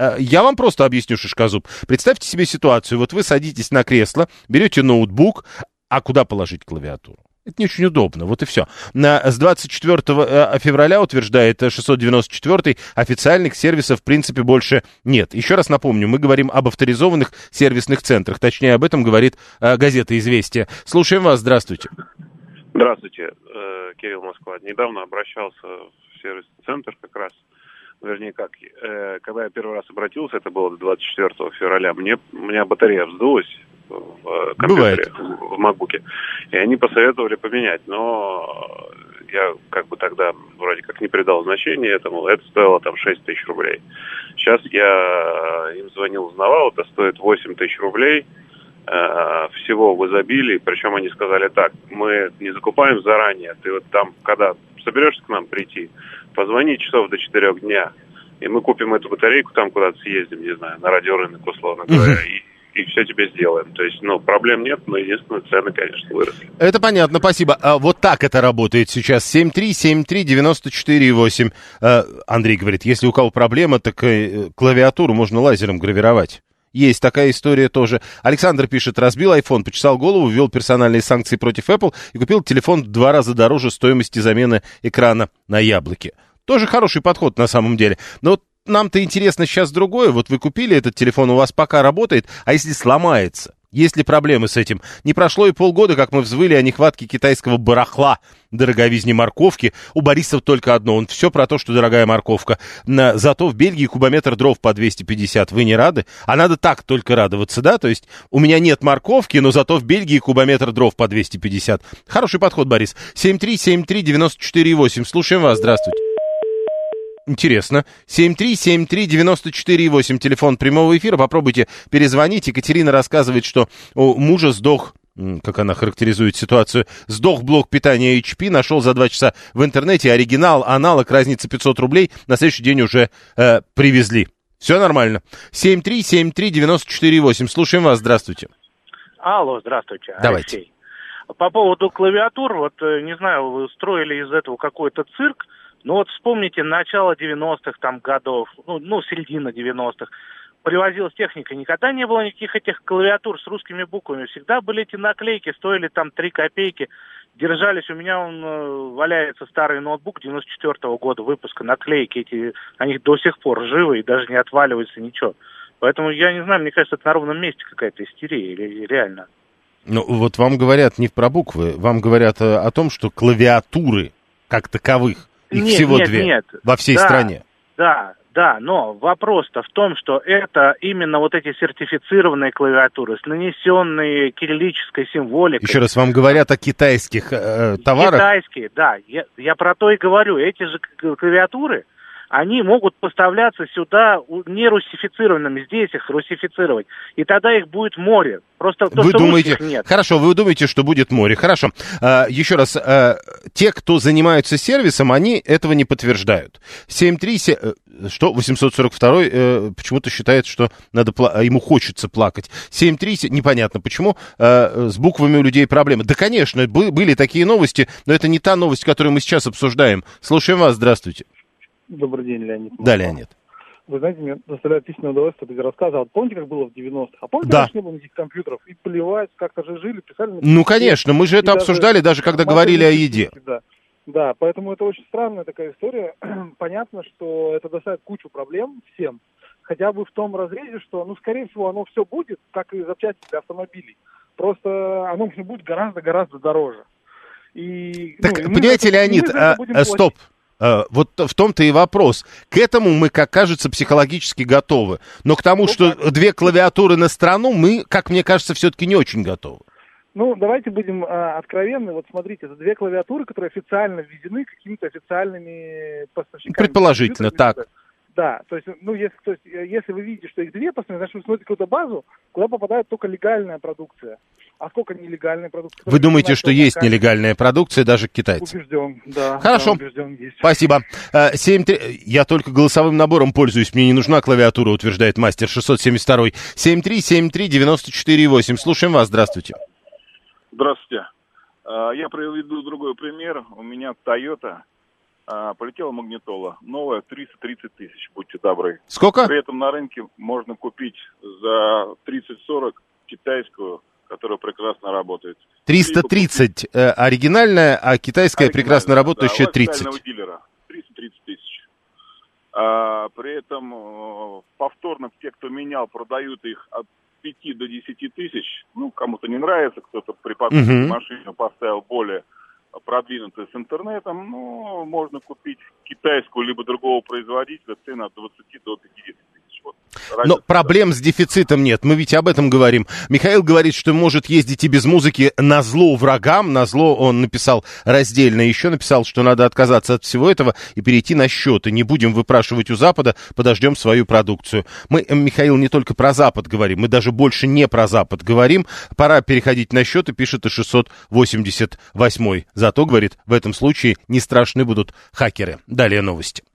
Я вам просто объясню, Шишкозуб. Представьте себе ситуацию. Вот вы садитесь на кресло, берете ноутбук, а куда положить клавиатуру? Это не очень удобно, вот и все. С 24 февраля, утверждает 694-й, официальных сервисов в принципе больше нет. Еще раз напомню, мы говорим об авторизованных сервисных центрах. Точнее, об этом говорит газета «Известия». Слушаем вас, здравствуйте. Здравствуйте, Кирилл, Москва. Недавно обращался в сервисный центр как раз. Вернее, когда я первый раз обратился, это было 24 февраля, у меня батарея вздулась в компьютере, в макбуке, и они посоветовали поменять, но я как бы тогда вроде как не придал значения этому, это стоило там 6 тысяч рублей. Сейчас я им звонил, узнавал, это стоит 8 тысяч рублей, всего в изобилии, причем они сказали так, мы не закупаем заранее, ты вот там, когда соберешься к нам прийти, позвони часов до 4 дня, и мы купим эту батарейку, там куда-то съездим, не знаю, на радиорынок, условно говоря, и все тебе сделаем. То есть, проблем нет, но единственное, цены, конечно, выросли. Это понятно, спасибо. Вот так это работает сейчас. 7373948. Андрей говорит, если у кого проблема, так клавиатуру можно лазером гравировать. Есть такая история тоже. Александр пишет, разбил iPhone, почесал голову, ввел персональные санкции против Apple и купил телефон в 2 раза дороже стоимости замены экрана на яблоке. Тоже хороший подход на самом деле. Но вот нам-то интересно сейчас другое. Вот вы купили этот телефон, у вас пока работает, а если сломается? Есть ли проблемы с этим? Не прошло и полгода, как мы взвыли о нехватке китайского барахла, дороговизне морковки. У Бориса только одно, он все про то, что дорогая морковка. Зато в Бельгии кубометр дров по 250. Вы не рады? А надо так только радоваться, да? То есть у меня нет морковки, но зато в Бельгии кубометр дров по 250. Хороший подход, Борис. 7373948. Слушаем вас, здравствуйте. Интересно. 7373948, телефон прямого эфира. Попробуйте перезвонить. Екатерина рассказывает, что у мужа сдох, как она характеризует ситуацию, сдох блок питания HP, нашел за 2 часа в интернете оригинал, аналог, разница 500 рублей. На следующий день уже привезли. Все нормально. 7373948. Слушаем вас. Здравствуйте. Алло, здравствуйте. Давайте. Алексей. По поводу клавиатур, вот, не знаю, вы устроили из этого какой-то цирк. Ну вот вспомните начало 90-х там годов, ну середина 90-х. Привозилась техника, никогда не было никаких этих клавиатур с русскими буквами. Всегда были эти наклейки, стоили там 3 копейки. Держались, у меня валяется старый ноутбук 94-го года выпуска, наклейки эти, они до сих пор живы и даже не отваливаются, ничего. Поэтому я не знаю, мне кажется, это на ровном месте какая-то истерия или реально. Ну вот вам говорят не про буквы, вам говорят о том, что клавиатуры как таковых, их всего 2 во всей стране. Да, но вопрос-то в том, что это именно вот эти сертифицированные клавиатуры с нанесенной кириллической символикой. Еще раз, вам говорят о китайских товарах? Китайские, да. Я про то и говорю. Эти же клавиатуры, они могут поставляться сюда не русифицированными, здесь их русифицировать. И тогда их будет море. Просто то, вы что думаете, нет. Хорошо, вы думаете, что будет море. Хорошо. Еще раз, те, кто занимаются сервисом, они этого не подтверждают. 842 почему-то считает, что ему хочется плакать. 737, непонятно почему, с буквами у людей проблемы. Да, конечно, были такие новости, но это не та новость, которую мы сейчас обсуждаем. Слушаем вас, здравствуйте. Добрый день, Леонид. Да, Леонид. Вы знаете, мне доставляет личное удовольствие эти рассказы. Вот помните, как было в 90-х? А помните, да. раньше не было никаких компьютеров? И плевать, как-то же жили, писали... Ну, конечно, мы же это обсуждали, даже когда говорили о еде. Да, поэтому это очень странная такая история. Понятно, что это доставит кучу проблем всем. Хотя бы в том разрезе, что, скорее всего, оно все будет, как и запчасти для автомобилей. Просто оно будет гораздо-гораздо дороже. Так, понимаете, Леонид, стоп. Вот в том-то и вопрос. К этому мы, как кажется, психологически готовы. Но к тому, что 2 клавиатуры на страну, мы, как мне кажется, все-таки не очень готовы. Давайте будем откровенны. Вот смотрите, это 2 клавиатуры, которые официально введены какими-то официальными поставщиками. Предположительно, так. Да, то есть, если вы видите, что их 2 постоянно, значит, вы смотрите какую-то базу, куда попадает только легальная продукция. А сколько нелегальной продукции? Вы думаете, что есть нелегальная продукция даже к китайцам? Убежден, да. Хорошо, да, убежден, есть. Спасибо. 7-3... Я только голосовым набором пользуюсь, мне не нужна клавиатура, утверждает мастер 672. 7373948. Слушаем вас, здравствуйте. Здравствуйте. Я приведу другой пример. У меня Toyota. Полетела магнитола. Новая, 330 тысяч, будьте добры. Сколько? При этом на рынке можно купить за 30-40 китайскую, которая прекрасно работает. 330 оригинальная, а китайская прекрасно работающая 30. У дилера 330 тысяч. При этом повторно те, кто менял, продают их от 5 до 10 тысяч. Кому-то не нравится, кто-то при покупке машины поставил более продвинутые с интернетом, можно купить китайскую либо другого производителя, цена от 20 до 50 тысяч. Но проблем с дефицитом нет, мы ведь об этом говорим. Михаил говорит, что может ездить и без музыки назло врагам. Назло он написал раздельно, еще написал, что надо отказаться от всего этого и перейти на счеты. Не будем выпрашивать у Запада, подождем свою продукцию. Мы, Михаил, не только про Запад говорим, мы даже больше не про Запад говорим. Пора переходить на счеты, пишет и 688. Зато, говорит, в этом случае не страшны будут хакеры. Далее новости.